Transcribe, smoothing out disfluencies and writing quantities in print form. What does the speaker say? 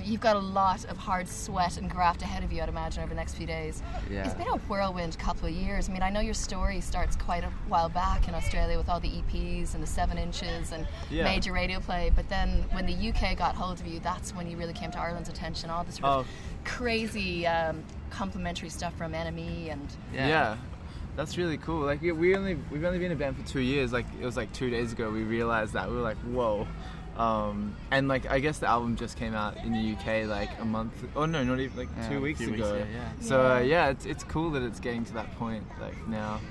you've got a lot of hard sweat and graft ahead of you, I'd imagine, over the next few days. Yeah. It's been a whirlwind couple of years. I mean, I know your story starts quite a while back in Australia with all the EPs and the 7 inches and major radio play, but then when the UK got hold of you, that's when you really came to Ireland's attention. All this sort of crazy complimentary stuff from NME and that's really cool. Like we've only been a band for 2 years. Like it was like 2 days ago we realized that. We were like, whoa. And like I guess the album just came out in the UK like a month, not even like 2 weeks ago. So it's cool that it's getting to that point like now.